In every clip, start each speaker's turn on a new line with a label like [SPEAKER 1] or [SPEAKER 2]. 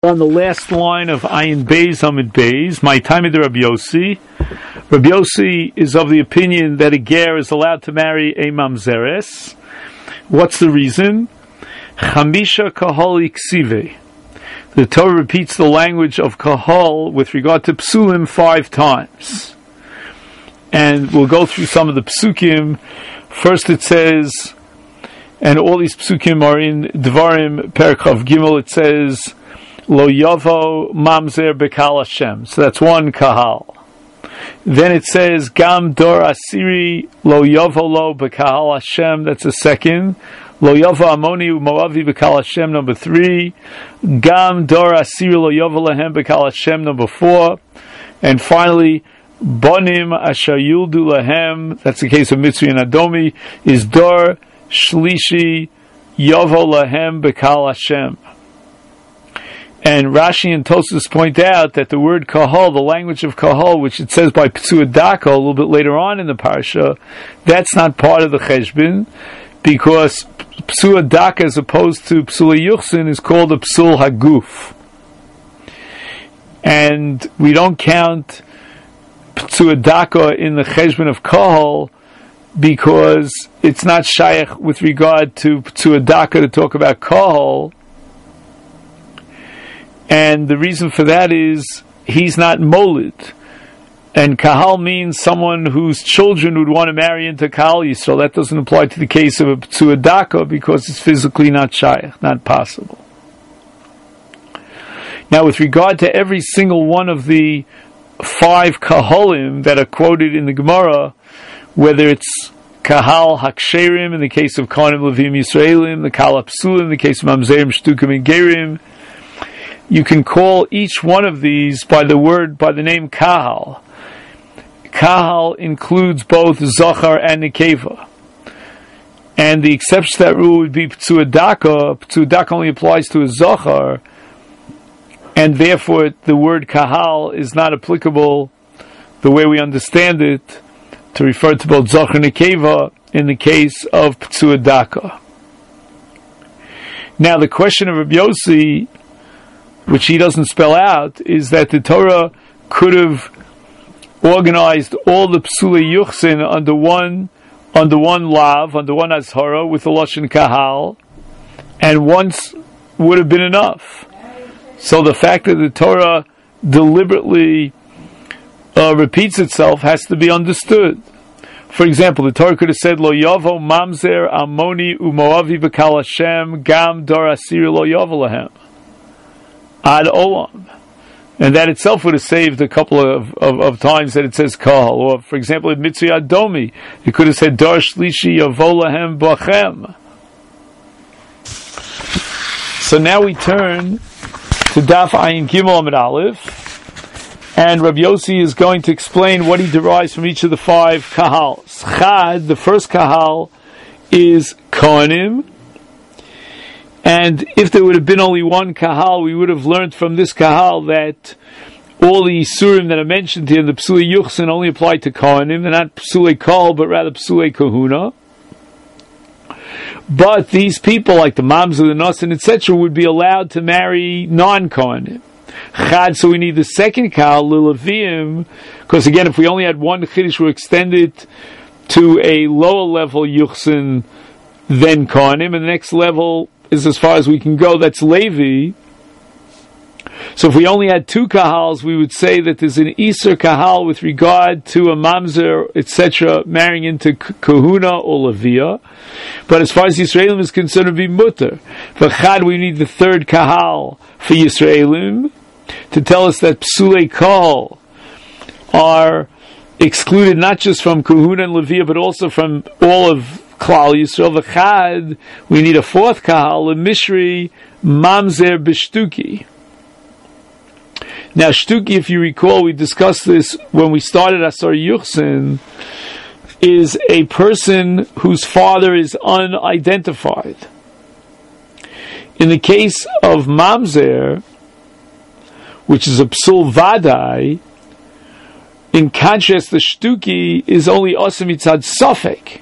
[SPEAKER 1] On the last line of Ayin Beis Amid Beis, my time of the Rabbi Yossi. Rabbi Yossi is of the opinion that a ger is allowed to marry a mamzeres. What's the reason? Chamisha kahal iksive. The Torah repeats the language of kahal with regard to psulim 5 times. And we'll go through some of the psukim. First it says, and all these psukim are in Devarim, Perek Chav Gimel, it says, Lo Yavo Mamzer Bekal Hashem. So that's one kahal. Then it says Gam Dor Asiri Lo Yavo Lo Bekal Hashem. That's a second. Lo Yavo Amoni Moavi Bekal Hashem. Number 3. Gam Dor Asiri Lo Yavo Lahem Bekal Hashem. Number 4. And finally, Bonim Asher Yuldu Lahem. That's the case of Mitzri and Adomi. Is Dor Shlishi Yavo Lahem Bekal Hashem. And Rashi and Tosfos point out that the word kahal, the language of kahal, which it says by Psua Daka a little bit later on in the parsha, that's not part of the cheshbon, because Psua Daka as opposed to Psula Yuchsin is called a Psul Haguf. And we don't count Psua Daka in the cheshbon of kahal because it's not shaykh with regard to Psua Daka to talk about kahal. And the reason for that is he's not molid. And kahal means someone whose children would want to marry into kahal Yisrael. That doesn't apply to the case of a Psua Daka because it's physically not shaykh, not possible. Now with regard to every single one of the 5 kahalim that are quoted in the Gemara, whether it's kahal haksherim in the case of Kohanim Levim Yisraelim, the kahal hapsulim in the case of mamzerim shtukim and gerim, you can call each one of these by the name kahal. Kahal includes both zachar and nekeva. And the exception to that rule would be Psua Daka. Psua Daka only applies to a zachar, and therefore the word kahal is not applicable the way we understand it to refer to both zachar and nekeva in the case of Psua Daka. Now the question of Rabbi Yossi, which he doesn't spell out, is that the Torah could have organized all the Psulei Yuchsin under one lav, under one azhara with the lashon kahal, and once would have been enough. So the fact that the Torah deliberately repeats itself has to be understood. For example, the Torah could have said, Lo Yavo Mamzer Amoni Umoavi Bekal Hashem Gam Dor Asir Lo Yavo Lahem Ad Olam. And that itself would have saved a couple of times that it says kahal. Or, for example, in Mitzri Adomi, it could have said Dar Shlishi Yavo Lahem Bachem. So now we turn to Daf Ayin Gimel Amid Aleph, and Rabbi Yossi is going to explain what he derives from each of the 5 kahals. Chad, the first kahal, is Kohanim. And if there would have been only one kahal, we would have learned from this kahal that all the isurim that are mentioned here in the Psulei Yuchsin only apply to Kohanim. They're not Psulei Kol, but rather Psulei Kahuna. But these people, like the Mamzer, the Nasan, etc., would be allowed to marry non-Kohanim. Chad, so we need the second kahal, Lilavim, because again, if we only had one Chiddush, we extend it to a lower level Yuchsin than Kohanim, and the next level is as far as we can go, that's Levi. So if we only had 2 kahals, we would say that there's an Iser kahal with regard to a mamzer, etc., marrying into kahuna or levia. But as far as Yisraelim is concerned, it would be mutter. For chad, we need the 3rd kahal for Yisraelim to tell us that psulei kol are excluded not just from kahuna and levia, but also from all of Klal Yisrael. V'chad, we need a 4th kahal, a mishri mamzer b'shtuki. Now, shtuki, if you recall, we discussed this when we started Asar Yuchsin, is a person whose father is unidentified. In the case of mamzer, which is a psul vadai, in contrast, the shtuki is only osem mitzad safek.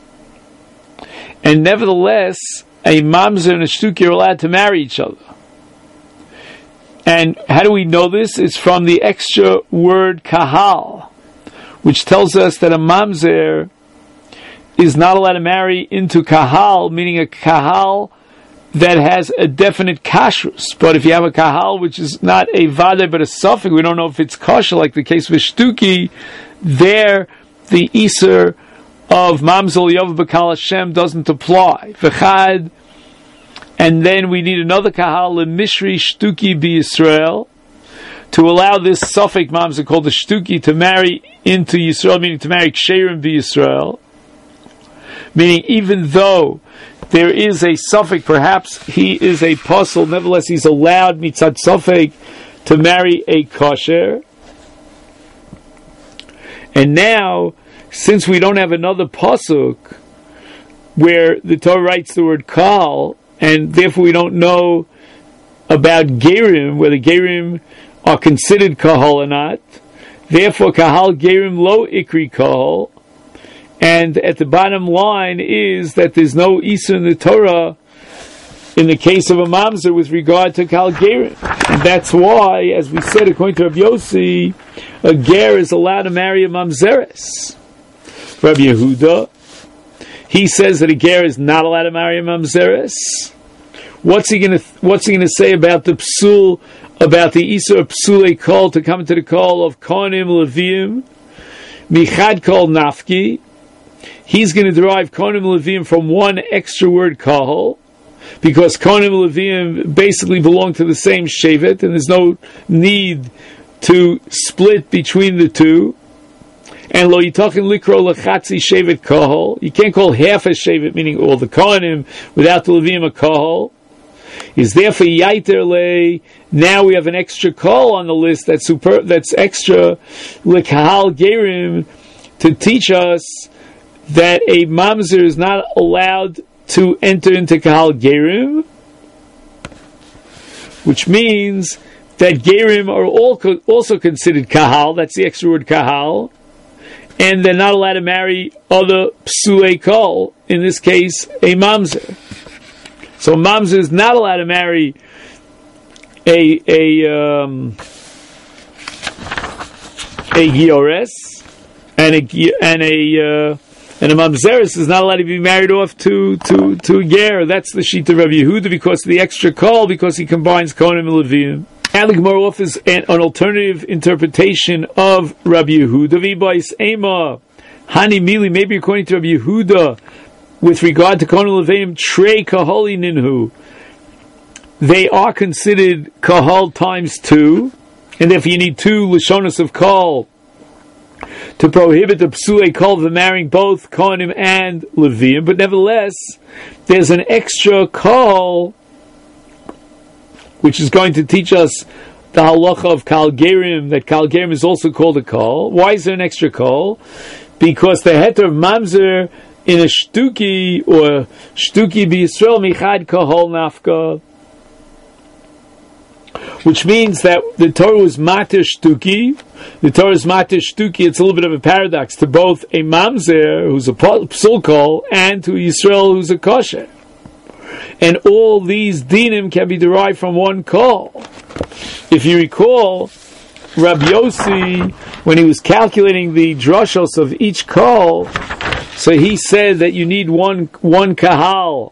[SPEAKER 1] And nevertheless, a mamzer and a shtuki are allowed to marry each other. And how do we know this? It's from the extra word kahal, which tells us that a mamzer is not allowed to marry into kahal, meaning a kahal that has a definite kashrus. But if you have a kahal which is not a vade but a suffix, we don't know if it's kosher, like the case of shtuki, there the iser of mamzel yov b'kal Hashem doesn't apply. V'chad, and then we need another kahal, lemishri shtuki b'Yisrael, to allow this suffix mamzer called the shtuki to marry into Yisrael, meaning to marry ksherim b'Yisrael. Meaning, even though there is a suffix, perhaps he is a puzzle, nevertheless he's allowed mitzad suffix to marry a kosher. And now, since we don't have another pasuk where the Torah writes the word kal, and therefore we don't know about gerim, whether gerim are considered kahal or not, therefore kahal gerim lo ikri kahal. And at the bottom line is that there's no Isa in the Torah in the case of a mamzer with regard to Kal Gerim. And that's why, as we said, according to Rabbi Yossi, a ger is allowed to marry a mamzeres. Rabbi Yehuda, he says that a ger is not allowed to marry a mamzeres. What's he going to say about the psul, about the Isa psulei kol to come into the call of Kohanim Leviim, Michad kol nafki? He's going to derive Kohanim Leviim from one extra word kahal, because Kohanim Leviim basically belong to the same shevet, and there's no need to split between the two. And lo yitachin likro lechatzi shevet kahal. You can't call half a shevet, meaning all the Kohanim, without the Leviim a kahal. Is therefore yaiter le. Now we have an extra kahal on the list that's extra lekahal gerim to teach us that a mamzer is not allowed to enter into kahal gerim, which means that gerim are also considered kahal. That's the extra word kahal, and they're not allowed to marry other psulei kol. In this case, a mamzer. So a mamzer is not allowed to marry a giores, and a mamzeres is not allowed to be married off to a ger. That's the sheet of Rabbi Yehuda because of the extra call, because he combines Kohanim and Leviim. And the Gemara offers an alternative interpretation of Rabbi Yehuda. V'bais ema hani mili, maybe according to Rabbi Yehuda, with regard to Kohanim and Leviim, trei kahali ninhu. They are considered kahal times two, and therefore you need two lashonos of kal to prohibit the psulei kol of marrying both Kohanim and Leviim. But nevertheless, there's an extra kol which is going to teach us the halacha of Kal Gerim, that Kal Gerim is also called a kol. Why is there an extra kol? Because the heter of mamzer in a shtuki, or shtuki b'Yisrael michad kahol nafka, which means that the Torah was matir shtuki. The Torah is matir shtuki. It's a little bit of a paradox to both a mamzer, who's a psul kol, and to Yisrael, who's a kosher. And all these dinim can be derived from one kol. If you recall, Rabbi Yossi, when he was calculating the drashos of each kol, so he said that you need one kahal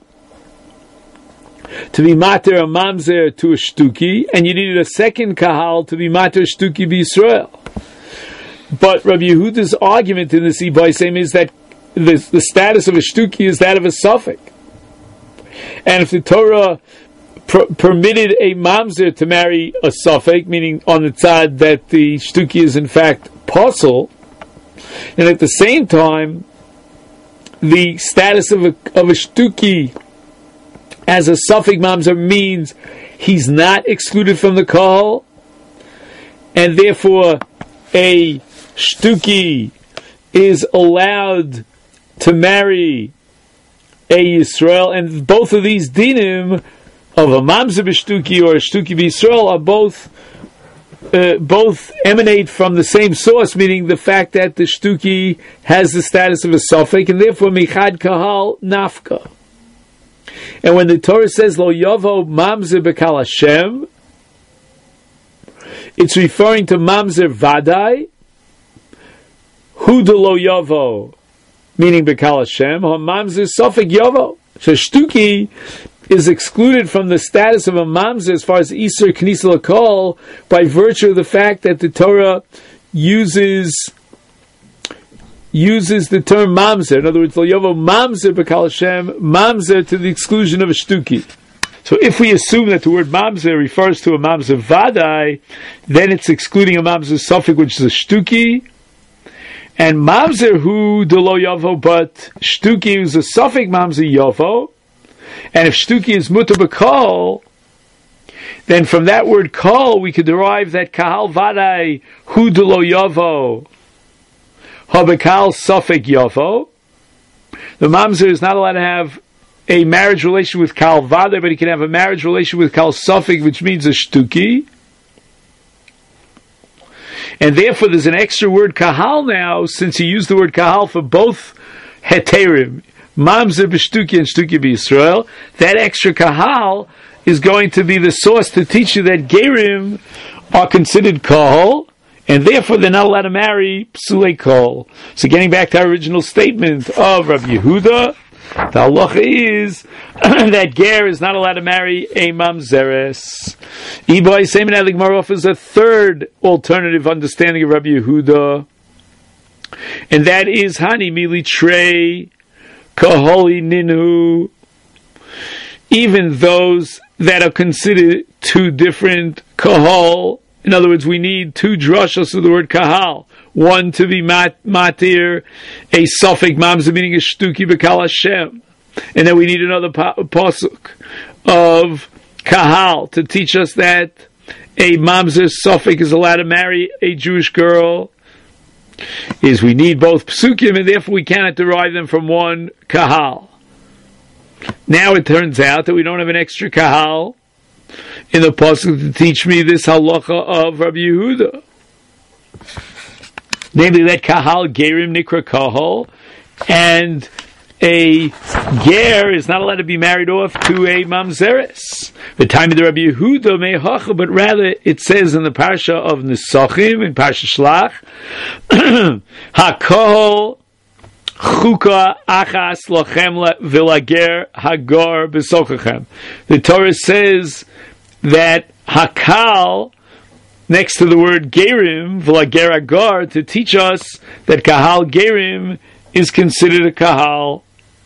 [SPEAKER 1] to be mater a mamzer to a shtuki, and you needed a second kahal to be mater shtuki b'Yisrael. But Rabbi Yehuda's argument in this Ibaisem is that the status of a shtuki is that of a suffix. And if the Torah permitted a mamzer to marry a suffix, meaning on the tzad that the shtuki is in fact posel, and at the same time the status of a shtuki as a suffix mamzer means he's not excluded from the kahal, and therefore a shtuki is allowed to marry a Yisrael, and both of these dinim of a mamzer b'shtuki or a shtuki b'Yisrael are both emanate from the same source, meaning the fact that the shtuki has the status of a suffix, and therefore michad kahal nafka. And when the Torah says lo yavo mamzer b'kal Hashem, it's referring to mamzer vadai, hu de lo yavo, meaning bekal Hashem, ha mamzer sofik yavo. So shtuki is excluded from the status of a mamzer as far as Isur Knisa L'Kol by virtue of the fact that the Torah uses the term mamzer. In other words, lo yavo mamzer bekal Hashem, mamzer to the exclusion of a shtuki. So if we assume that the word mamzer refers to a mamzer vadai, then it's excluding a mamzer suffix, which is a shtuki. And mamzer hu de lo yavo, but shtuki is a suffix mamzer yavo. And if shtuki is mutar b'kol, then from that word kol we could derive that kahal vadai hu de lo yavo, ha b'kal suffix yavo. The mamzer is not allowed to have a marriage relation with kal vadai, but he can have a marriage relation with kal suffix, which means a shtuki. And therefore there's an extra word kahal now, since he used the word kahal for both heterim, mamzer b'shtuki and shtuki b'Yisrael. That extra kahal is going to be the source to teach you that gerim are considered kahal, and therefore they're not allowed to marry psulei kol. So getting back to our original statement of Rabbi Yehuda, the halacha is that ger is not allowed to marry a mamzeres. Ibai Seiman Adlik offers a third alternative understanding of Rabbi Yehuda, and that is hani mili trei kaholi ninhu. Even those that are considered two different kahal. In other words, we need two drashos of the word kahal. One to be matir, a suffix mamzer meaning a shtuki b'kal Hashem. And then we need another pasuk of kahal to teach us that a mamzer suffix is allowed to marry a Jewish girl. Is we need both psukim, and therefore we cannot derive them from one kahal. Now it turns out that we don't have an extra kahal in the pasuk to teach me this halacha of Rabbi Yehuda. Namely, that kahal gerim nikra kahal, and a ger is not allowed to be married off to a mamzeres. The time of the Rabbi Yehuda mehacha, but rather it says in the parsha of Nisachim, in parsha Shlach, hakahal chuka achas lachem vilager hagar besokachem. The Torah says that hakal, next to the word gerim, v'lager agar, to teach us that kahal gerim is considered a kahal.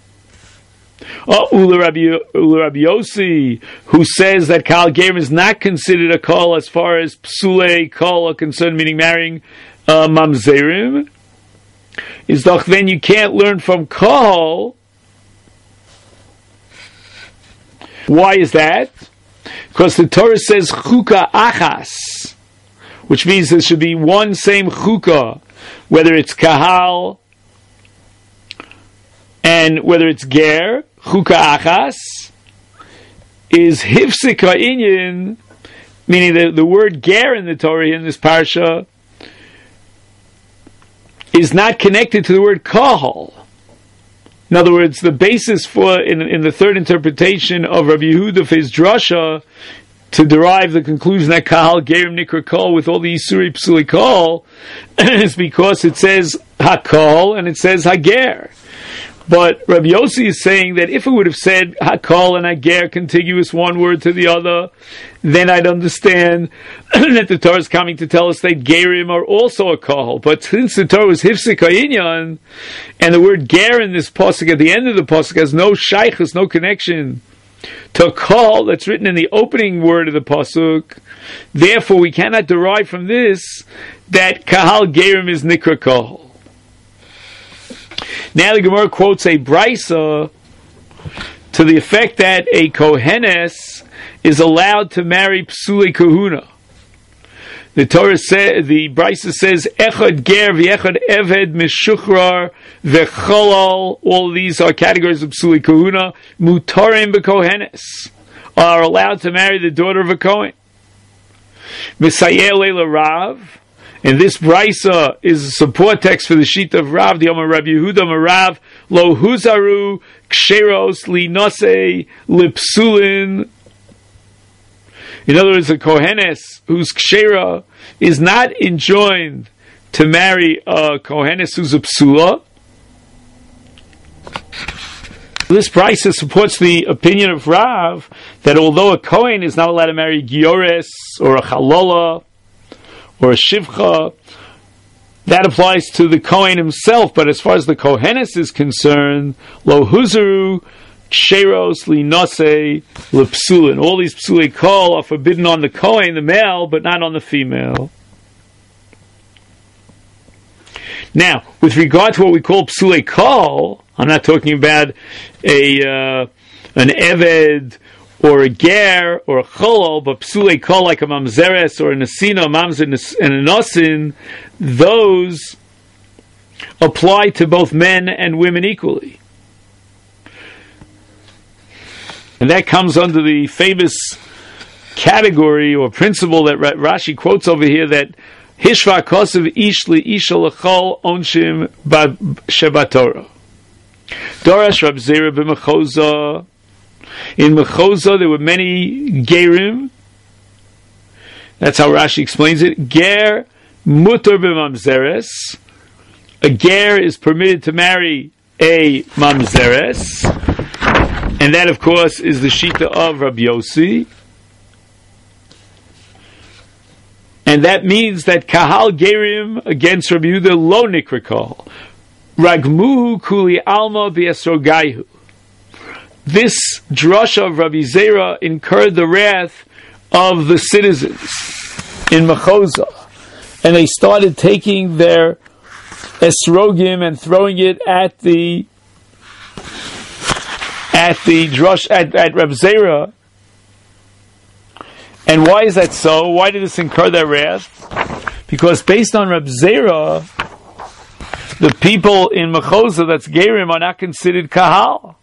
[SPEAKER 1] Ula Rabbi Yossi, who says that kahal gerim is not considered a kahal as far as psulei kol are concerned, meaning marrying mamzerim, is doch then you can't learn from kahal. Why is that? Because the Torah says chuka achas, which means there should be one same chukah, whether it's kahal and whether it's ger. Chukah achas is hifsik ha'inyan, meaning the word ger in the Torah in this parsha is not connected to the word kahal. In other words, the basis for in the third interpretation of Rabbi Yehuda for his drasha to derive the conclusion that kahal gerim nikra kol with all the isuri psuli kol is because it says hakol and it says hager. But Rabbi Yossi is saying that if it would have said hakol and hager contiguous one word to the other, then I'd understand that the Torah is coming to tell us that gerim are also a kahal. But since the Torah was hifsik ha'inyan, and the word ger in this pasuk at the end of the pasuk has no shaychus, no connection to a kahal that's written in the opening word of the pasuk, therefore we cannot derive from this that kahal gerim is nikra kahal. Now the Gemara quotes a brisa to the effect that a kohenes is allowed to marry psuli kahuna. The Torah says, the brisa says, echad ger v'echad eved mishuchrar v'cholal. All of these are categories of psuli kahuna. Mutarim b'kohenes are allowed to marry the daughter of a kohen. Misayel leila Rav. And this brisa is a support text for the sheet of Rav, the Omer Rabbi Yehuda Marav, lo huzaru ksheros li nosei lipsulin In other words, a Kohenes whose Kshera is not enjoined to marry a Kohenes who's a Psula. This Brisa supports the opinion of Rav that although a Kohen is not allowed to marry Giores or a Chalola or a Shivcha, that applies to the Kohen himself, but as far as the Kohenes is concerned, Lo Huzaru, Ksheros, Linose, Lepsulin. All these Psulei Kol are forbidden on the Kohen, the male, but not on the female. Now, with regard to what we call Psulei Kol, I'm not talking about an Eved or a Ger or a Cholol, but Psulei Kol like a Mamzeres or a Nesina, a Mamzer and a Nosin, those apply to both men and women equally. And that comes under the famous category or principle that Rashi quotes over here, that Hishva Kosev Ish Li Isha L'chol Onshim Shebatorah. Dorash Rab Zera b'Mechoza. In Mechoza there were many Gerim. That's how Rashi explains it. Ger Mutar b'Mamzeres. A Ger is permitted to marry a Mamzeres. And that, of course, is the Shita of Rabbi Yossi. And that means that Kahal Gerim against Rabbi Yehuda lo nikrakal. Ragmuhu kuli alma v'esrogaihu. This drasha of Rabbi Zera incurred the wrath of the citizens in Mechoza. And they started taking their esrogim and throwing it at Reb Zera. And why is that so? Why did this incur their wrath? Because based on Reb Zera, the people in Mechoza, that's Gerim, are not considered Kahal.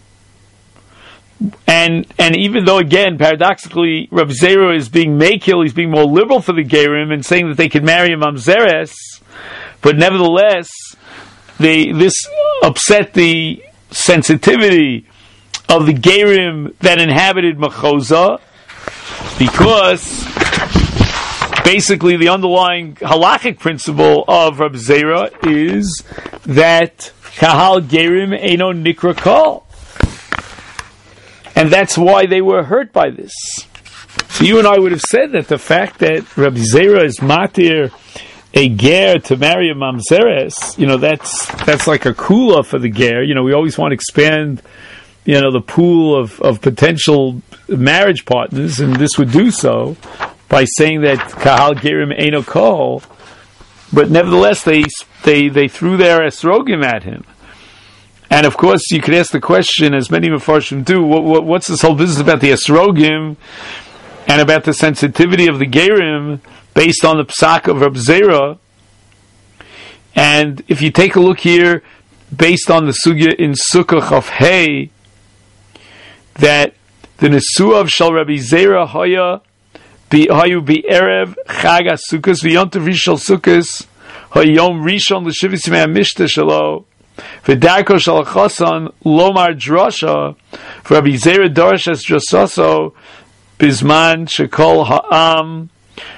[SPEAKER 1] And even though, again, paradoxically, Reb Zera is being makil, he's being more liberal for the Gerim and saying that they could marry a Mamzeres, but nevertheless, this upset the sensitivity of the Gerim that inhabited Mechoza, because basically the underlying halachic principle of Reb Zera is that Kahal Gerim Eino Nikra Kol. And that's why they were hurt by this. So you and I would have said that the fact that Reb Zera is matir a ger to marry a mamzeres, that's like a kula for the ger. We always want to expand the pool of potential marriage partners, and this would do so by saying that Kahal Gerim Eino Kol, but nevertheless they threw their esrogim at him. And of course you could ask the question, as many Mefarshim do, what's this whole business about the esrogim and about the sensitivity of the Gerim based on the psak of Reb Zera? And if you take a look here, based on the sugya in Sukkah Chaf Hey, that the Nesuah of Shal Rabbi Zera Hayu Bi Erev Chag HaSukkos V'Yontav Rishon Sukkos Hayom Rishon L'Shivas Yimei HaMishta Shalo V'Darko Shal Chasan Lomar Drasha Rabbi Zera Darash Es Drasaso Bizman Shekol Ha'am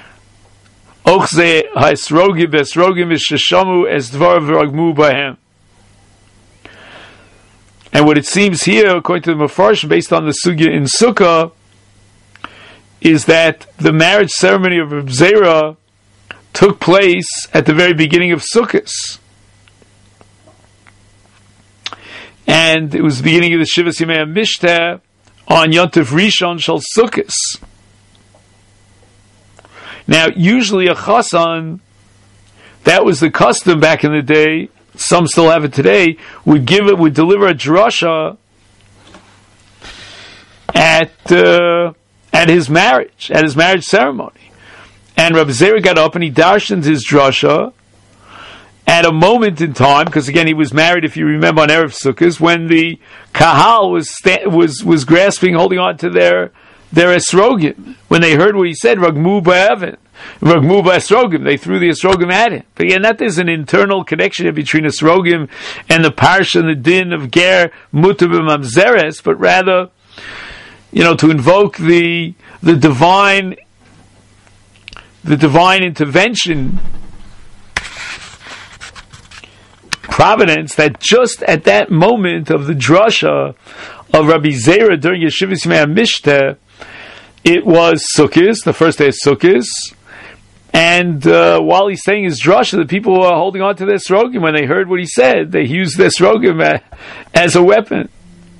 [SPEAKER 1] Ochze HaEsrogim V'Esrogim V'Sheshamu Es Dvar V'Ragmu Bahem. And what it seems here, according to the Mefarshim, based on the sugya in Sukkah, is that the marriage ceremony of Reb Zera took place at the very beginning of Sukkot. And it was the beginning of the Shivas Yimei HaMishteh on Yontif Rishon Shal Sukkot. Now, usually a chasan, that was the custom back in the day, some still have it today, would deliver a drasha at his marriage ceremony. And Rabbi Zera got up and he darshaned his drasha at a moment in time, because again he was married, if you remember, on Erev Sukkot, when the kahal was grasping, holding on to their esrogim. When they heard what he said, Ragmu ba'evan, Ragmu ba'esrogim, they threw the esrogim at him. But again, that there's an internal connection between esrogim and the parsha and the din of ger mutar b'mamzeres, but rather, to invoke the the divine intervention, providence, that just at that moment of the drasha of Rabbi Zera during Yeshivas Yimei HaMishteh, it was Sukkot, the first day of Sukkot, and while he's saying his drasha, the people were holding on to their srogim. When they heard what he said, they used their srogim as a weapon.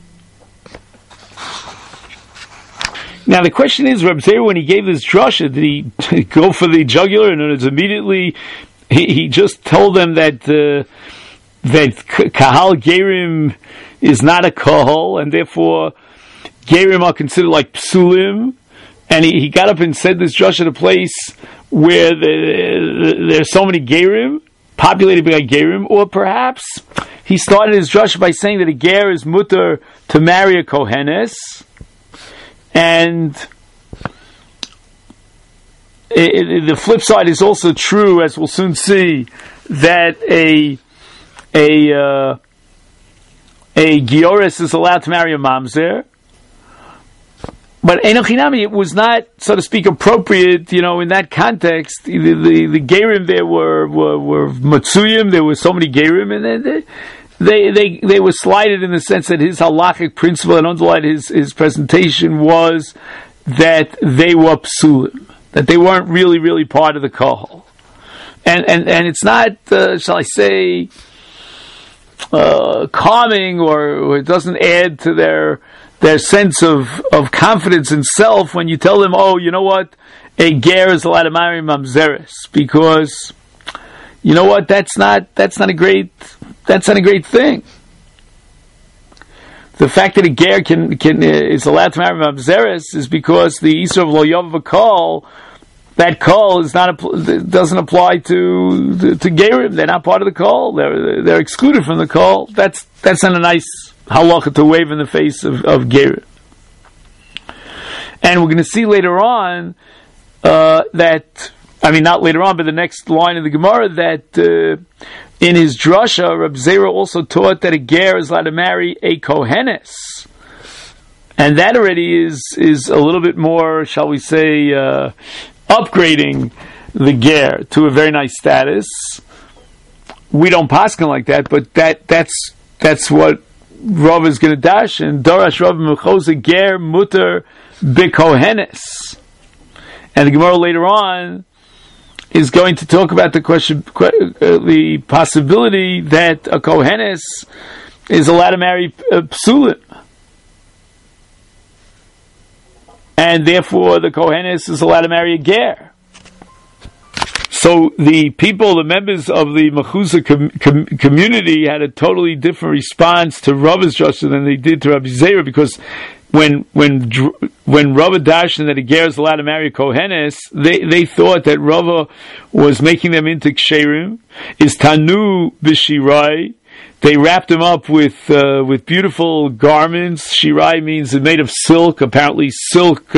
[SPEAKER 1] Now the question is, Rabbi Zera, when he gave this drasha, did he go for the jugular, and it was immediately he just told them that kahal gerim is not a kahal, and therefore gerim are considered like psulim, and he got up and said this drasha at a place where there's so many gerim, populated by gerim, or perhaps he started his drasha by saying that a ger is mutter to marry a kohenes, and the flip side is also true, as we'll soon see, that a Gioris is allowed to marry a mamzer. But Enochinami, it was not, so to speak, appropriate, in that context. The Gerim there were Matsuyim, there were so many Gerim, and they were slighted in the sense that his halachic principle and underlined his presentation was that they were psulim, that they weren't really part of the kahal. And it's not, shall I say, calming, or it doesn't add to their sense of confidence in self when you tell them, oh, you know what, a ger is allowed to marry mamzeres, because you know what, that's not a great thing. The fact that a ger is allowed to marry mamzeres is because the Isra of lo yavav kol, that kol doesn't apply to gerim. They're not part of the kol. They're excluded from the kol. That's not a nice halacha to wave in the face of gerim. And we're going to see later on not later on, but the next line of the Gemara, that in his drasha, Reb Zera also taught that a ger is allowed to marry a kohenes. And that already is a little bit more, shall we say, upgrading the ger to a very nice status. We don't paskin like that, but that's what Rav is going to dash, and Darash Rav Mechoza ger muter bikohenes. And the Gemara later on is going to talk about the question, the possibility that a kohenes is allowed to marry psulim, and therefore the kohenes is allowed to marry a ger. So the people, the members of the Mechuzah community, had a totally different response to Rav's drasha than they did to Rabbi Zera, because when Rava dashed that a ger is allowed to marry a kohenes, they thought that Rava was making them into ksherim, is tanu b'shirai. They wrapped them up with beautiful garments. Shirai means it's made of silk, apparently silk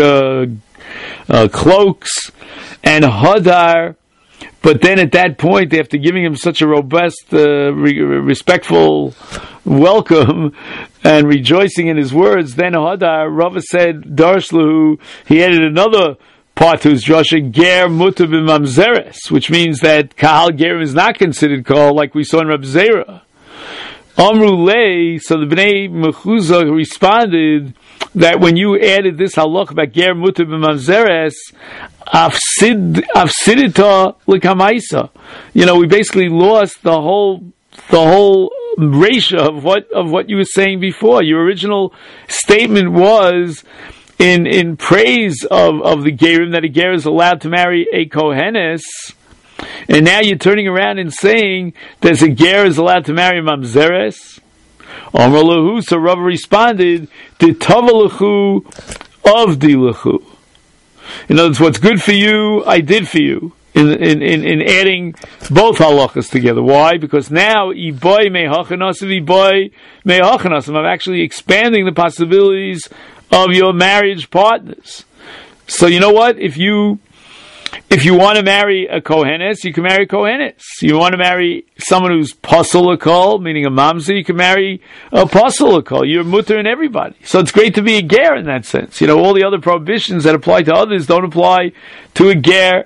[SPEAKER 1] cloaks, and hadar. But then at that point, after giving him such a robust, respectful welcome and rejoicing in his words, then hadar, Rava said, Darshlahu, he added another part to his drasha, ger muter b'mamzeres, which means that kahal gerim is not considered kahal, like we saw in Reb Zera. Amru lei, so the Bnei Mechuzah responded that when you added this halach about ger muter b'mamzeres, afsidita l'kamaisa, we basically lost the whole ratio of what you were saying before. Your original statement was in praise of the gerim, that a ger is allowed to marry a kohenes. And now you're turning around and saying that a ger is allowed to marry mamzeres. Amar lahu, so Rav responded, "Ditavalahu avdilahu." In other words, what's good for you, I did for you. In adding both halachas together. Why? Because now iboy mehachanas iboy mehachanas. I'm actually expanding the possibilities of your marriage partners. So you know what? If you If you want to marry a Kohenes, you can marry a Kohenes. You want to marry someone who's Pasul L'Kol, meaning a Mamzer, you can marry a Pasul L'Kol. You're mutter in everybody. So it's great to be a ger in that sense. All the other prohibitions that apply to others don't apply to a ger.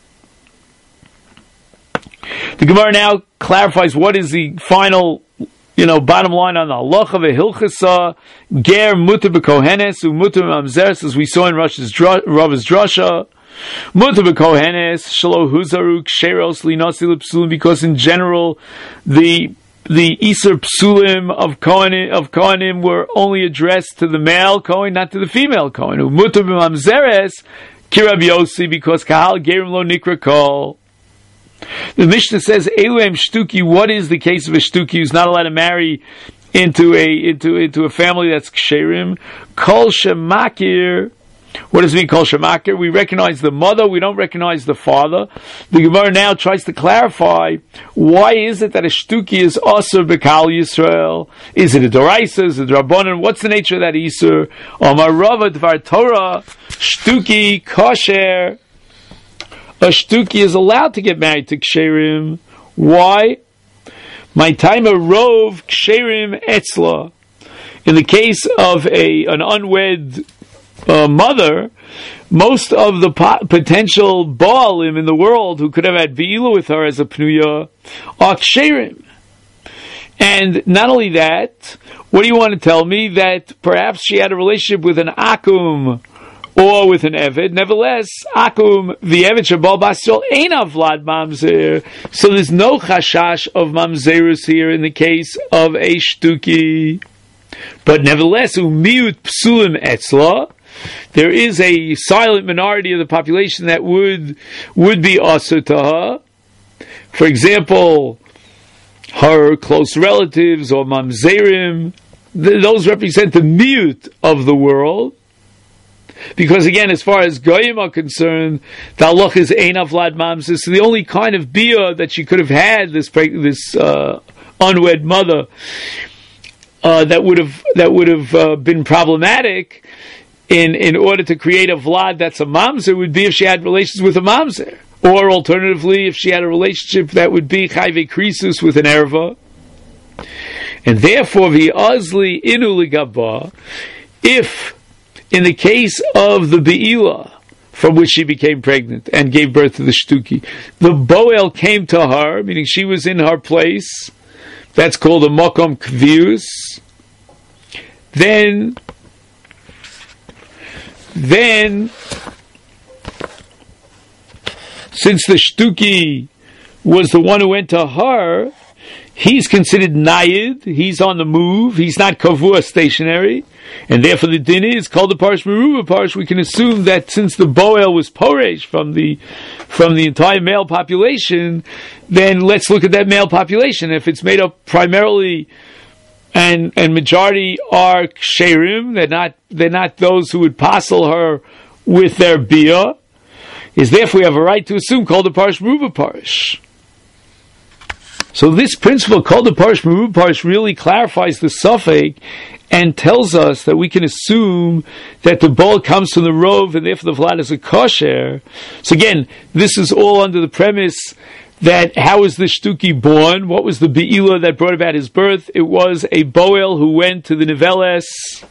[SPEAKER 1] The Gemara now clarifies what is the final, bottom line on the halacha v'hilchasa ger mutter b'kohenes u'mutter mamzeres, as we saw in Rav's drasha. Mutter b'kohenes shelo huzaru ksheros linasi l'psulim, because in general the iser psulim of kohanim were only addressed to the male kohen, not to the female kohen. Mutter b'mamzeres ki Rabbi Yossi, because kahal gerim lo nikra kol. The Mishnah says, Eluem Shtuki, what is the case of a Shtuki who's not allowed to marry into a family that's Ksherim? Kol Shemakir. What does it mean, Kol Shemakir? We recognize the mother, we don't recognize the father. The Gemara now tries to clarify, why is it that a Shtuki is Asur B'Kal Yisrael? Is it a Doraisa? Is it a Rabbanan? What's the nature of that Isur? Amar Rava Dvar Torah, Shtuki Kosher. A Shtuki is allowed to get married to Ksherim. Why? My time of Rov Ksherim Etzla. In the case of an unwed mother, most of the potential Baalim in the world who could have had Ve'ilu with her as a Pnuya are Ksherim. And not only that, what do you want to tell me? That perhaps she had a relationship with an Akum or with an Eved. Nevertheless, Akum, the Eved Shabal Basol, ain't a Vlad Mamzer. So there's no Chashash of Mamzerus here in the case of a Shtuki. But nevertheless, Umiut Psulim Etzla, there is a silent minority of the population that would be Asur to her. For example, her close relatives or Mamzerim, those represent the miut of the world. Because again, as far as Goyim are concerned, the halach is ein avlad mamzer. So the only kind of bia that she could have had, this unwed mother, that would have been problematic in order to create a vlad that's a mamzer, would be if she had relations with a mamzer, or alternatively, if she had a relationship that would be chayve krisus with an erva, and therefore the azli inu ligaba, if in the case of the Be'ila, from which she became pregnant and gave birth to the Shtuki, the Boel came to her, meaning she was in her place, that's called a Mokom Kvius, then since the Shtuki was the one who went to her, he's considered Nayid, he's on the move, he's not Kavua stationary, and therefore the din is called the Parsh Meruba Parsh. We can assume that since the Boel was Poresh from the entire male population, then let's look at that male population. If it's made up primarily and majority are Ksherim, they're not those who would passel her with their Bia, is therefore we have a right to assume called the Parsh Meruba Parsh. So this principle called the Parsh Meruba Parsh really clarifies the suffix and tells us that we can assume that the ball comes from the rov and therefore the vlad is a kosher. So again, this is all under the premise that how was the Shtuki born? What was the Be'ila that brought about his birth? It was a Boel who went to the Niveles,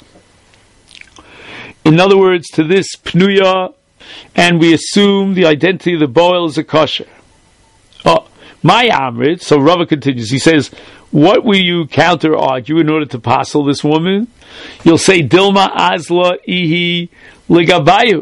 [SPEAKER 1] in other words, to this Pnuya, and we assume the identity of the Boel is a kosher. My Amrit, so Rava continues, he says, what will you counter-argue in order to passel this woman? You'll say, Dilma Azla Ihi Ligabayu.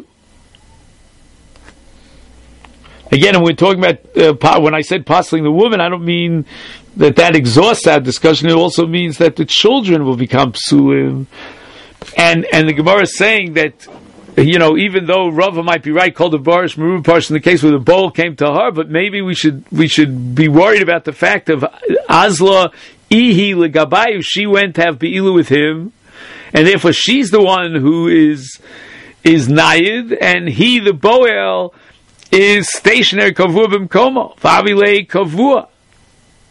[SPEAKER 1] Again, when we're talking about, when I said passing the woman, I don't mean that exhausts our discussion. It also means that the children will become psulim. And the Gemara is saying that, even though Rava might be right, called the Barish Meruba Parsh in the case where the bowl came to her, but maybe we should be worried about the fact of Azla Ihi Legabayu. She went to have Be'ilu with him, and therefore she's the one who is Nayid, and he, the Boel, is stationary Kavua B'mkomo. V'avilei Kavua.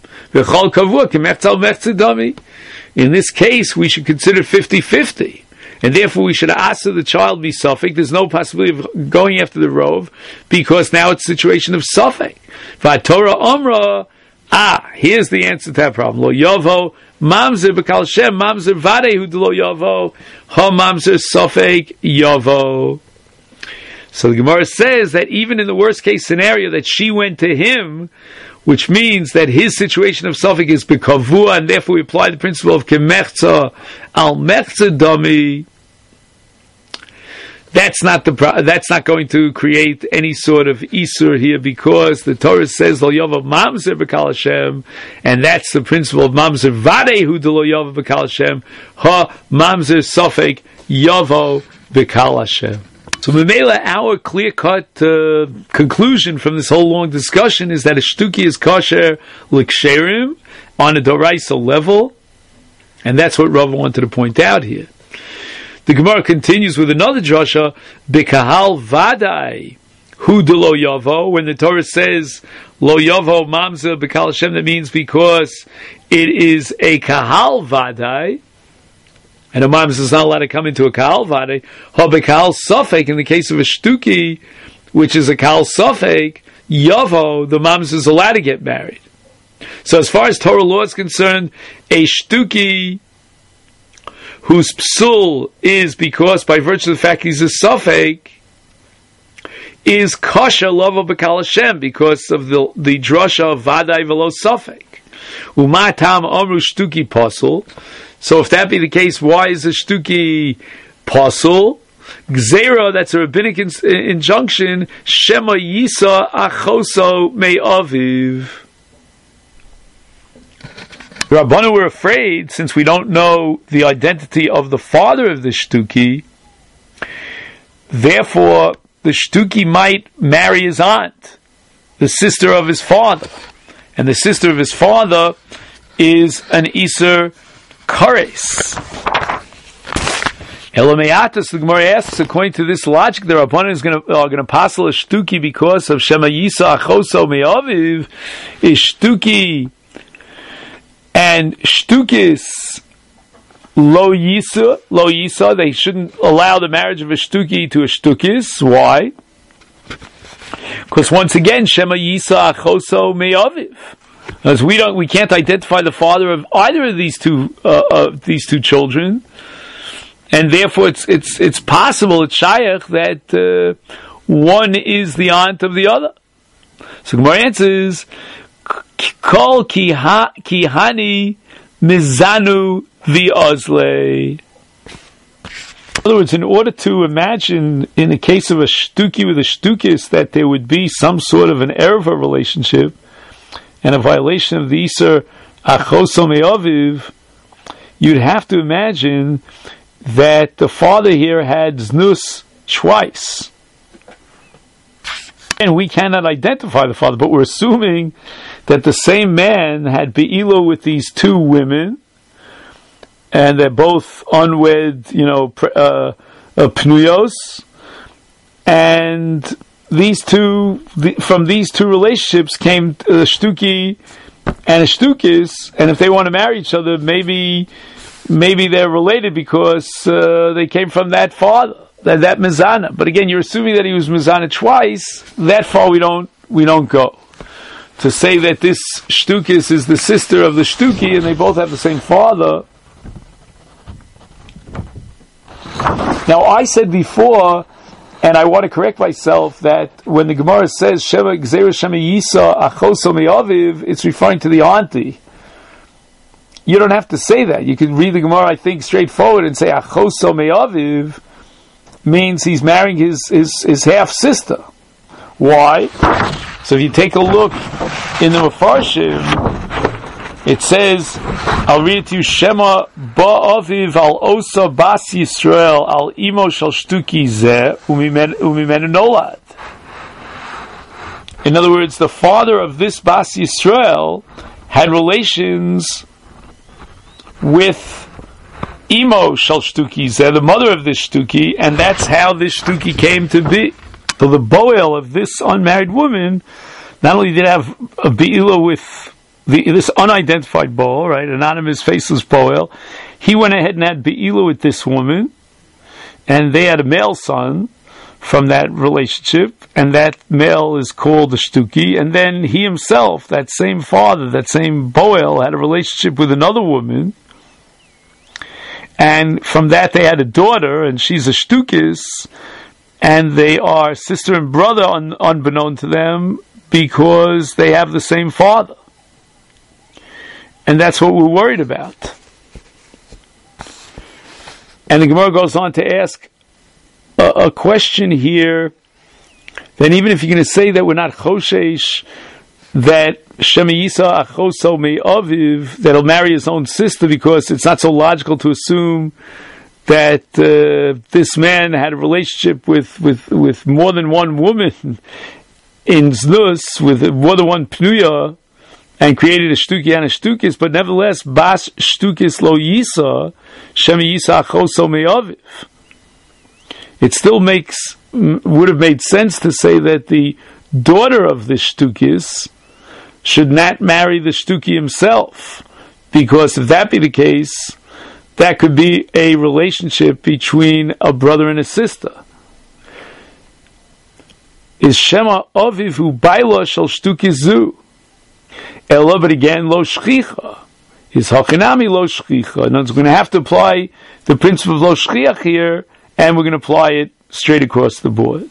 [SPEAKER 1] V'chol Kavua K'mechtzal Mechtzidami. In this case, we should consider 50-50. and therefore we should ask the child be suffix. There's no possibility of going after the rov, because now it's a situation of suffix. V'Torah Omra, here's the answer to that problem. Lo Yovo Mamzer B'Kal Shem Mamzer Vadehu Lo Yovo Ha Mamzer Suffix Yovo. So the Gemara says that even in the worst case scenario that she went to him, which means that his situation of suffix is bekavua, and therefore we apply the principle of kemechza al mechza dami. That's not going to create any sort of isur here, because the Torah says lo yavav mamzer b'kal Hashem, and that's the principle of mamzer vadehu de lo yavav b'kal Hashem ha mamzer suffix yavo b'kal Hashem. So Memela, our clear-cut conclusion from this whole long discussion is that a shtuki is kosher l'ksherim on a doraisa level, and that's what Rav wanted to point out here. The Gemara continues with another drasha, B'kahal vadai hu de lo yavo. When the Torah says lo yavo mamza b'kal Hashem, that means because it is a kahal vadai, and a mamza is not allowed to come into a kahal vadai. Ha b'kahal safek, in the case of a shtuki, which is a kahal safek, yavo, the mamza is allowed to get married. So as far as Torah law is concerned, a shtuki whose psul is because by virtue of the fact he's a safek, is kasha lava b'kal Hashem, because of the drasha of vadai velo safek. Umatam amru shtuki pasul. So if that be the case, why is a shtuki pasul? Gzeira, that's a rabbinic injunction, shema yisa achoso me'aviv. The Rabbanu were afraid, since we don't know the identity of the father of the shtuki, therefore the shtuki might marry his aunt, the sister of his father. And the sister of his father is an Iser Kares. Elameatas, the Gemara asks, according to this logic, the Rabbanan are going to passel a shtuki because of Shema Yisa Achoso Me'aviv. Is shtuki and shtukis lo yisa, they shouldn't allow the marriage of a shtuki to a shtukis. Why? Because once again, Shema Yisa Achoso Me'aviv. As we can't identify the father of either of these two children, and therefore it's possible, it's shayach, that one is the aunt of the other. So Gemara answers, Kol kihani mizanu v'ozle. In other words, in order to imagine in the case of a shtuki with a shtukis that there would be some sort of an erva relationship and a violation of the Iser Achoso Me'aviv, you'd have to imagine that the father here had znus twice. And we cannot identify the father, but we're assuming that the same man had be'ilo with these two women, and they're both unwed, pnuyos, and from these two relationships came a shtuki and a shtukis, and if they want to marry each other, maybe they're related because they came from that father, that mizana. But again, you're assuming that he was mizana twice. That far we don't go. To say that this shtukis is the sister of the shtuki and they both have the same father. Now I said before, and I want to correct myself, that when the Gemara says Shema Gzeira Shema Yisa Achoso Me'aviv, it's referring to the auntie. You don't have to say that. You can read the Gemara, I think, straightforward and say Achoso Me'aviv means he's marrying his half sister. Why? So if you take a look in the Mefarshim, it says, I'll read it to you, Shema ba'aviv al osa bas Yisrael al imo shal shtuki zeh umimenu nolad. In other words, the father of this bas Yisrael had relations with imo shal shtuki zeh, the mother of this shtuki, and that's how this shtuki came to be. So the boel of this unmarried woman not only did have a be'ila with this unidentified boel, right, anonymous faceless boel, he went ahead and had be'ila with this woman, and they had a male son from that relationship, and that male is called the Shtuki, and then he himself, that same father, that same Boel, had a relationship with another woman, and from that they had a daughter, and she's a Shtukis, and they are sister and brother unbeknown to them, because they have the same father. And that's what we're worried about. And the Gemara goes on to ask a question here, then even if you're going to say that we're not choshesh, that Shemiyisa achoso me'aviv, that'll marry his own sister, because it's not so logical to assume that this man had a relationship with more than one woman in Znus, with more than one pnuya, and created a shtuki and a shtukis, but nevertheless, bas shtukis lo yisa, Shemiyisa achoso me'aviv. It still would have made sense to say that the daughter of the Shtukis should not marry the Shtuki himself, because if that be the case, that could be a relationship between a brother and a sister. Is Shema Aviv hu baila shel Shtukizu? Ela, but again, lo shchicha. Is hachinami lo shchicha. And we're going to have to apply the principle of lo shchiach here, and we're going to apply it straight across the board.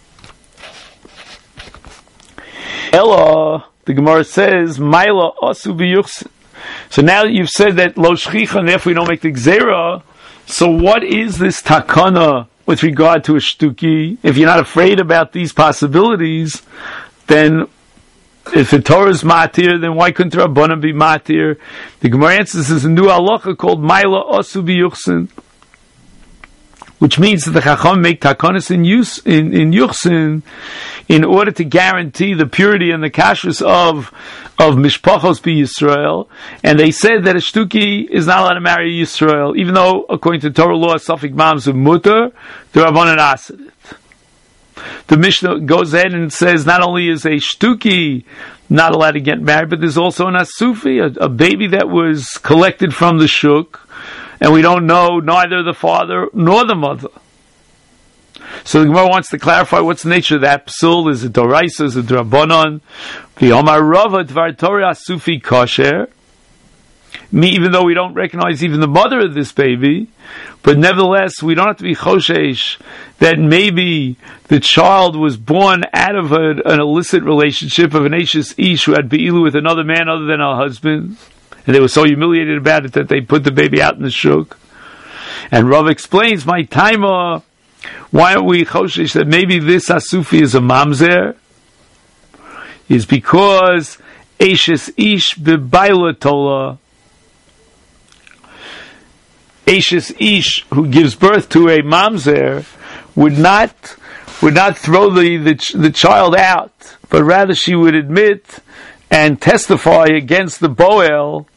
[SPEAKER 1] Ella, the Gemara says, Maila asu b'yuchsin. So now that you've said that lo shchicha, and therefore we don't make the gzera, so what is this takana with regard to a shtuki? If you're not afraid about these possibilities, then if the Torah is matir, then why couldn't the Rabbanan be matir? The Gemara answers, there's a new halacha called Maila asu b'yuchsin, which means that the Chacham make takanas in Yuchsin in order to guarantee the purity and the kashrus of Mishpachos B'Yisrael. And they said that a Shtuki is not allowed to marry Yisrael, even though, according to Torah law, Safik Mams of Mutter, the Rabbanan asked it. The Mishnah goes ahead and says not only is a Shtuki not allowed to get married, but there's also an Asufi, a baby that was collected from the Shuk, and we don't know neither the father nor the mother. So the Gemara wants to clarify what's the nature of that psul. Is it doraisa? Is it drabanan? The Omar Rava Dvar Torah Asufi Kosher. Even though we don't recognize even the mother of this baby, but nevertheless we don't have to be choshesh that maybe the child was born out of an illicit relationship of an Ashes Ish who had be'ilu with another man other than her husband. And they were so humiliated about it that they put the baby out in the shuk. And Rav explains, my timer, why aren't we choshesh that maybe this Asufi is a mamzer? Is because Ashes Ish bebaila tola, Ashes Ish, who gives birth to a mamzer, would not throw the child out, but rather she would admit and testify against the Boel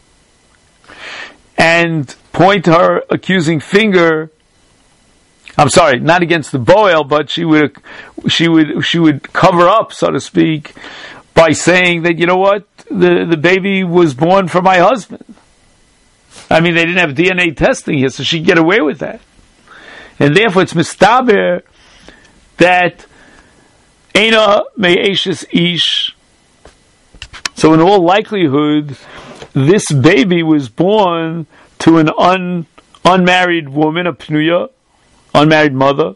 [SPEAKER 1] and point her accusing finger. I'm sorry, not against the Boel, but she would cover up, so to speak, by saying that, you know what, the baby was born from my husband. I mean, they didn't have DNA testing here, so she'd get away with that. And therefore it's mistaber that Eina me'eshes ish. So in all likelihood, this baby was born to an unmarried woman, a pnuya, unmarried mother.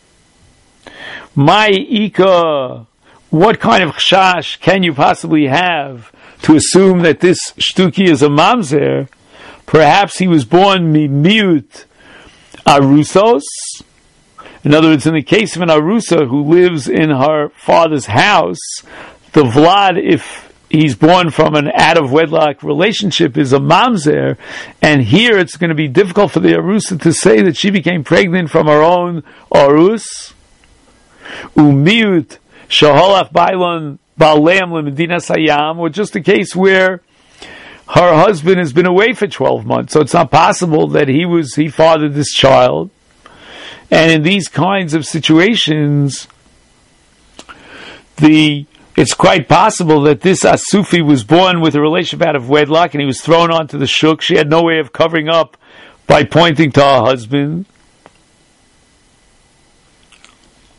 [SPEAKER 1] My ika, what kind of chashash can you possibly have to assume that this shtuki is a mamzer? Perhaps he was born miut arusos. In other words, in the case of an arusa who lives in her father's house, the vlad, if he's born from an out-of-wedlock relationship, is a mamzer, and here it's going to be difficult for the arusa to say that she became pregnant from her own arus. Umiut shaholach bailon baleam lemedina sayam, or just a case where her husband has been away for 12 months, so it's not possible that he fathered this child. And in these kinds of situations, it's quite possible that this Asufi was born with a relationship out of wedlock and he was thrown onto the shuk. She had no way of covering up by pointing to her husband.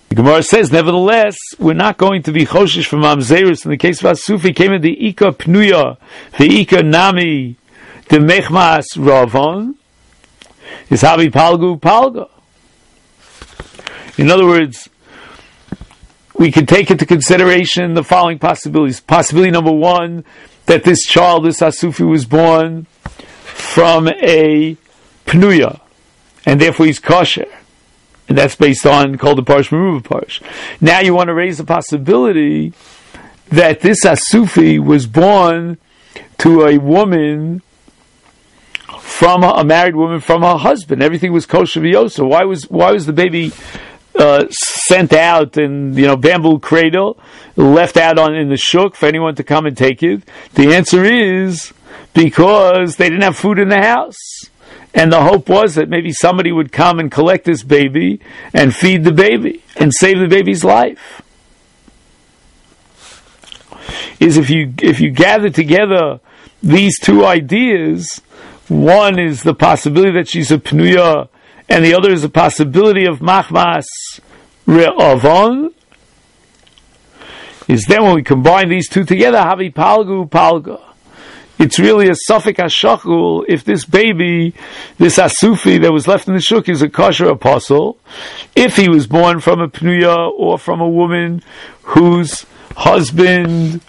[SPEAKER 1] The Gemara says, nevertheless, we're not going to be choshish from mamzerus. In the case of Asufi, came in the Ika Pnuya, the Ika Nami, the Mechmas Ravon, is Habi Palgu Palga. In other words, we can take into consideration the following possibilities. Possibility number one, that this child, this Asufi, was born from a Pnuya, and therefore he's kosher. And that's based on called the Parsh Meruva Parsh. Now you want to raise the possibility that this Asufi was born to a woman from a married woman from her husband. Everything was kosher v'yosa. Why was the baby sent out in bamboo cradle, left out in the shuk for anyone to come and take it? The answer is because they didn't have food in the house. And the hope was that maybe somebody would come and collect this baby and feed the baby and save the baby's life. Is if you gather together these two ideas, one is the possibility that she's a pnuya, and the other is the possibility of machmas re'avon, is then when we combine these two together, havi palgu palga. It's really a suffix hashachul if this baby, this Asufi that was left in the shuk is a kosher apostle, if he was born from a pnuya or from a woman whose husband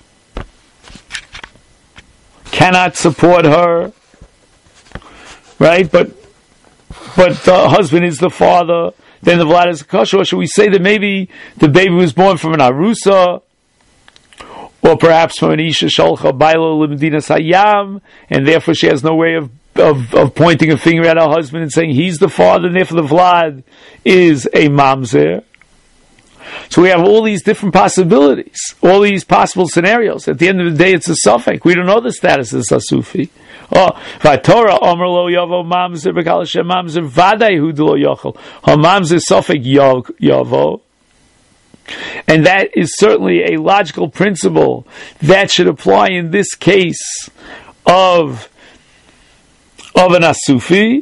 [SPEAKER 1] cannot support her, right? But the husband is the father, then the vlad is a kosher. Or should we say that maybe the baby was born from an arusa, or perhaps from an Isha Sholcha Bailo Limdinas Hayam, and therefore she has no way of pointing a finger at her husband and saying he's the father, and therefore the Vlad is a mamzer. So we have all these different possibilities, all these possible scenarios. At the end of the day, it's a suffix. We don't know the status of this Asufi. Oh, Vatorah Omer Lo Yavo Mamzer B'Kal Hashem Mamzer Vadai Hu D'Lo Yochel. Ha Mamzer suffix Yavo. And that is certainly a logical principle that should apply in this case of an Asufi.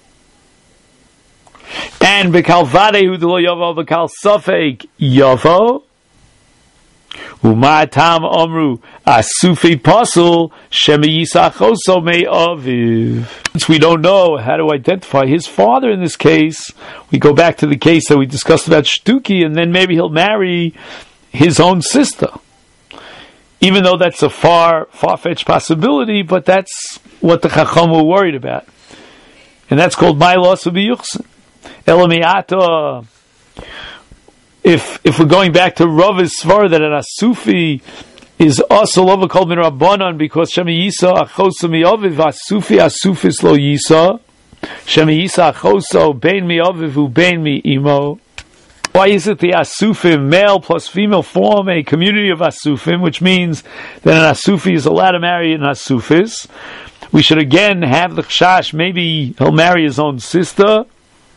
[SPEAKER 1] And B'Kal Vadehu D'Lo Yavo B'Kal Safek Yavo U'Ma'atam Omru Asufi Pasul Shemi Yisachoso Mei Aviv. Since we don't know how to identify his father in this case, we go back to the case that we discussed about Shtuki, and then maybe he'll marry his own sister. Even though that's a far-fetched possibility, but that's what the Chacham were worried about. And that's called Ma'los U'Biyuchsin. Elamiata. If we're going back to Rav's Svar that an Asufi is also over called min Rabbanon because Shemi Yisa Achoso Mi'aviv Asufis Lo Yisa Shemi Yisa Achoso Bein Mi'aviv U'Bein Mi'imo. Why is it the Asufim, male plus female, form a community of Asufim, which means that an Asufi is allowed to marry an Asufis? We should again have the Chash, maybe he'll marry his own sister.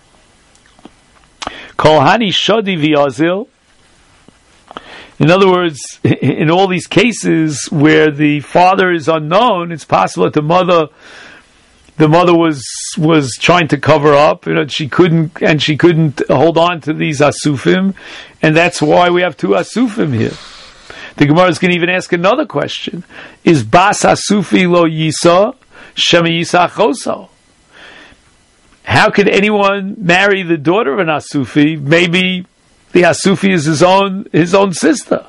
[SPEAKER 1] Kol Hani Shadi V'Yazil. In other words, in all these cases where the father is unknown, it's possible that the mother was trying to cover up, she couldn't hold on to these Asufim, and that's why we have two Asufim here. The Gemara is going to even ask another question: is Bas Asufi Lo Yisa Shemi Yisa Choso? How could anyone marry the daughter of an Asufi? Maybe the Asufi is his own sister.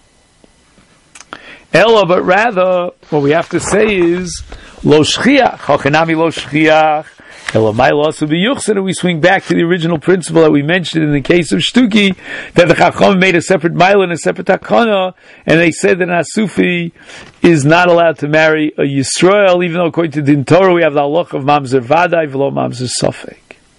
[SPEAKER 1] Ella, but rather, what we have to say is Lo Shchiach, Chachanami Lo Shchiach, Ella Ma'ilo B'Yuchsin, and we swing back to the original principle that we mentioned in the case of Shtuki, that the Chacham made a separate Ma'ilo and a separate Takana, and they said that an Asufi is not allowed to marry a Yisrael, even though according to Din Torah we have the halach of Mamzer Vadai v'lo Mamzer Safek.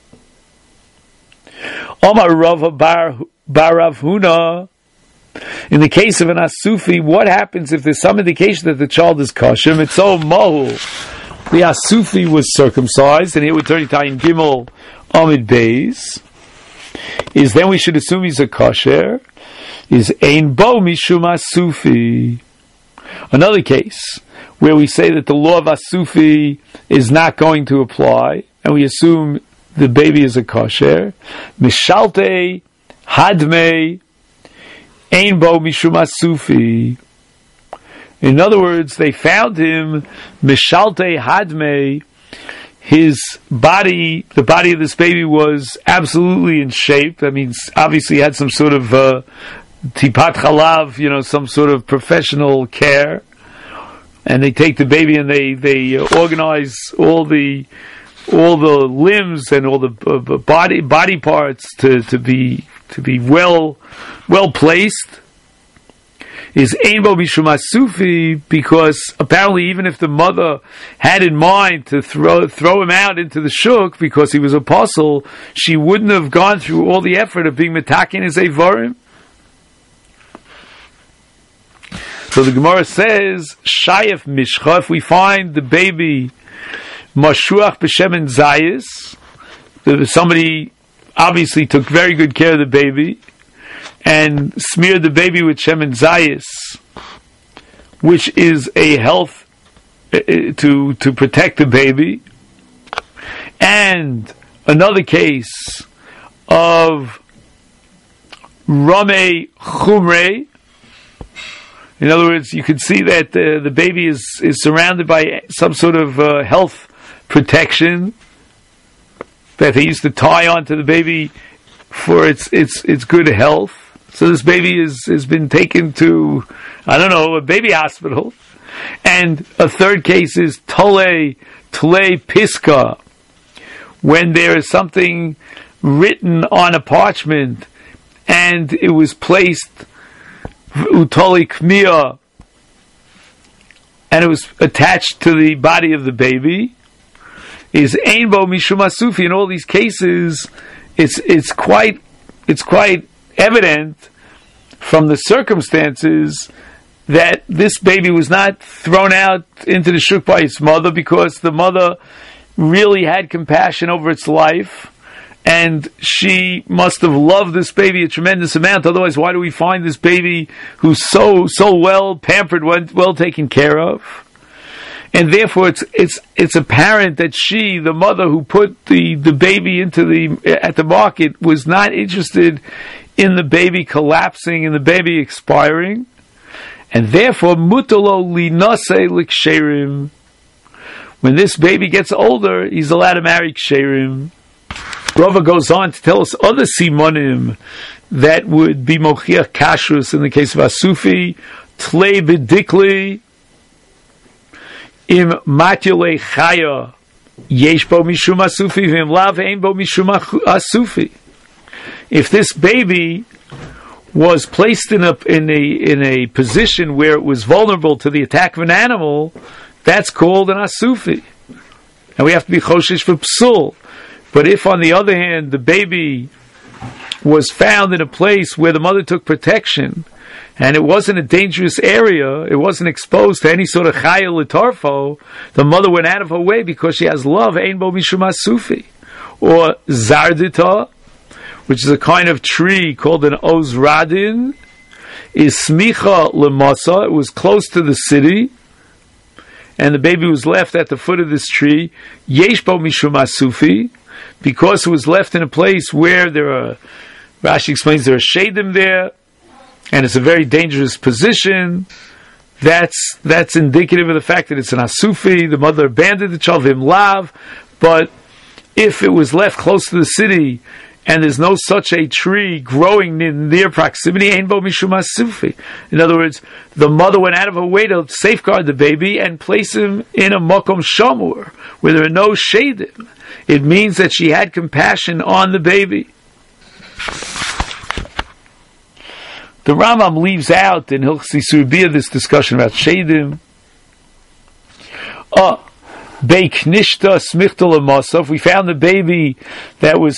[SPEAKER 1] Omar Rava Bar Rav Huna, in the case of an Asufi, what happens if there's some indication that the child is kosher? It's so mohul. The Asufi was circumcised, and here we're turning to Ayin Gimel Amid Beis. Is then we should assume he's a kosher. Is Ein Bo Mishum Asufi. Another case where we say that the law of Asufi is not going to apply, and we assume the baby is a kosher. Mishalte hadmei ein bo mishum asufi. In other words, they found him mishalte hadmei. His body, the body of this baby, was absolutely in shape. That means obviously he had some sort of tipat chalav, some sort of professional care. And they take the baby and they organize all the limbs and all the body parts to be well placed. Is Einbo Mishum Asufi, because apparently even if the mother had in mind to throw him out into the shuk because he was an apostle, she wouldn't have gone through all the effort of being metakin his Eivarim. So the Gemara says, Shayef Mishcha, if we find the baby Mashuach B'Shemen Zayis, somebody obviously took very good care of the baby, and smeared the baby with Shemen Zayis, which is a health to protect the baby. And another case of Ramei Chumrei. In other words, you can see that the baby is surrounded by some sort of health protection that they used to tie onto the baby for its good health. So this baby has been taken to, a baby hospital. And a third case is Tole Piska, when there is something written on a parchment and it was placed Utoli Kmiya and it was attached to the body of the baby, is Einbo Mishum Asufi. In all these cases, it's quite evident from the circumstances that this baby was not thrown out into the shuk by its mother, because the mother really had compassion over its life, and she must have loved this baby a tremendous amount. Otherwise, why do we find this baby who's so well pampered, well taken care of? And therefore, it's apparent that she, the mother who put the baby at the market, was not interested in the baby collapsing and the baby expiring, and therefore mutalo linase liksherim. When this baby gets older, he's allowed to marry ksherim. Rava goes on to tell us other simonim that would be mochiach kashrus in the case of asufi. Tlei b'dikli im matyule chaya yesh bo mishum asufi v'im lav ein bo mishum asufi. If this baby was placed in a position where it was vulnerable to the attack of an animal, that's called an asufi, and we have to be choshesh for psul. But if, on the other hand, the baby was found in a place where the mother took protection, and it wasn't a dangerous area, it wasn't exposed to any sort of chaya litarfo, the mother went out of her way because she has love, ein bo mishum asufi. Or zardita, which is a kind of tree called an ozradin, is smicha lemasa. It was close to the city, and the baby was left at the foot of this tree. Yesh bo mishum asufi, because it was left in a place where Rashi explains there are shadim there, and it's a very dangerous position. That's indicative of the fact that it's an asufi. The mother abandoned the child, vim lav. But if it was left close to the city, and there's no such a tree growing in near proximity, ein bo mishum asufi. In other words, the mother went out of her way to safeguard the baby and place him in a makom shamur, where there are no shadim. It means that she had compassion on the baby. The Rambam leaves out in Hilchos Isur Bia this discussion about shadim. Beiknishta smichta l'masaf. We found the baby that was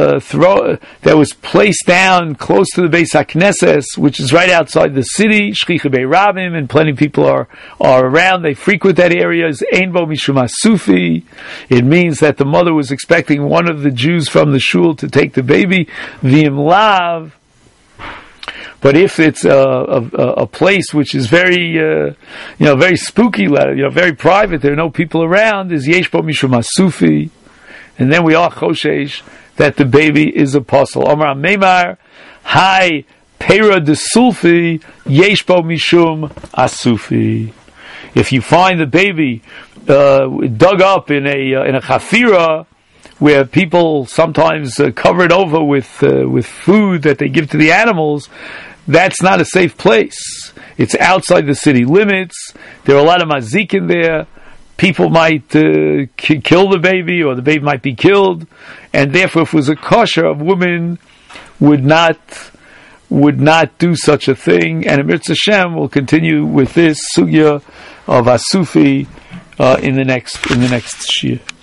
[SPEAKER 1] placed down close to the Beis HaKnesses, which is right outside the city. Shchicha Beirabim, and plenty of people are around. They frequent that area. Is ein bo mishum asufi. It means that the mother was expecting one of the Jews from the shul to take the baby. V'im lav. But if it's a place which is very, very spooky, very private, there are no people around, is yesh bo mishum asufi, and then we are choshesh that the baby is apostle. Omar Meimar Hai pera de sulfi yeshbo mishum asufi. If you find the baby dug up in a chafira, where people sometimes cover it over with food that they give to the animals, that's not a safe place. It's outside the city limits. There are a lot of mazikin there. People might kill the baby, or the baby might be killed, and therefore, if it was a kosher, a woman would not do such a thing. And Emir Hashem will continue with this sugya of asufi in the next shir.